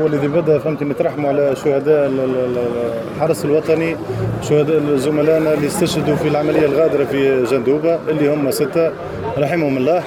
والذي بدأ فهمت نترحموا على شهداء الحرس الوطني، شهداء زملائنا اللي استشهدوا في العملية الغادرة في جندوبة اللي هم 6 رحمهم الله.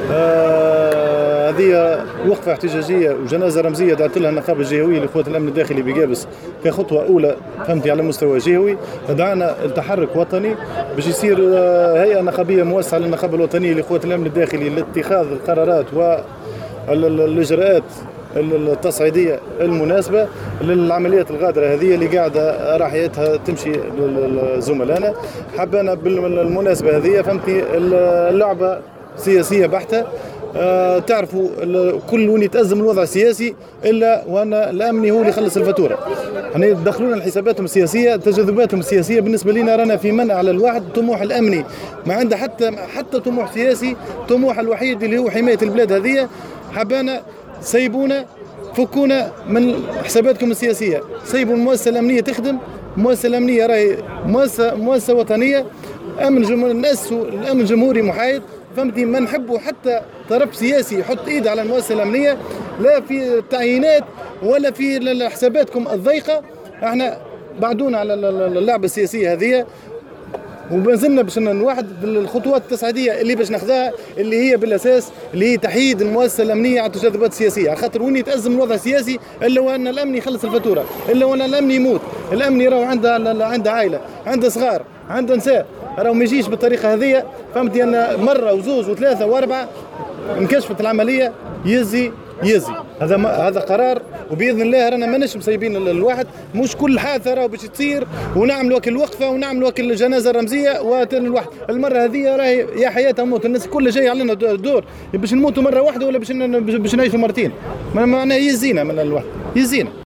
هذه وقفة احتجاجية وجنازة رمزية دعت لها النقابة الجهوية لقوات الأمن الداخلي بقابس كخطوة أولى فهمتي على مستوى جهوي. دعنا التحرك وطني باش يصير هيئة نقابية موسعة للنقابة الوطنية لقوات الأمن الداخلي لاتخاذ القرارات والإجراءات التصعيدية المناسبة للعمليات الغادرة هذه اللي قاعدة راحيتها تمشي لزملائنا. حبنا بالمناسبة هذه فهمتي اللعبة سياسية بحتة. تعرفوا كل وين يتأزم الوضع السياسي إلا وأن الأمني هو اللي يخلص الفاتورة. يعني يدخلون حساباتهم السياسية، تجاذباتهم السياسية. بالنسبة لنا رانا في منع على الواحد طموح الأمني، ما عنده حتى طموح سياسي. طموح الوحيد اللي هو حماية البلاد هذه. حبانا سيبونا، فكونا من حساباتكم السياسية، سيبوا المؤسسة الأمنية تخدم. المؤسسة الأمنية راهي مؤسسة وطنية، نأسوا الأمن جمهوري محايد. فهمتي ما نحبوا حتى طرف سياسي يحط ايده على المؤسسة الأمنية، لا في التعيينات ولا في حساباتكم الضيقة. احنا بعدونا على اللعبة السياسية هذه، وبنزلنا باش نواحد بالخطوات التصعيدية اللي باش ناخذها، اللي هي بالأساس اللي هي تحييد المؤسسة الأمنية على التجاذبات السياسية. على خاطر وين يتأزم الوضع السياسي إلا وأن الأمن يخلص الفاتورة، إلا وأن الأمن يموت. الأمن راهو عنده عائلة، عنده صغار، عنده نساء. راهو ما يجيش بالطريقة هذه. فهمتي أن مرة وزوز وثلاثة وأربعة انكشفت العملية يزي هذا قرار. وبإذن الله رانا ماناش مسيبين الواحد. مش كل حادثة راهو باش تصير ونعمل وكل وقفة ونعمل وكل جنازة رمزية الواحد. المرة هذه راهي يا حياة موت. الناس كلها جاي علينا دور باش نموتوا مرة واحدة ولا باش نعيشوا مرتين. معناها يزينا من الواحد، يزينا.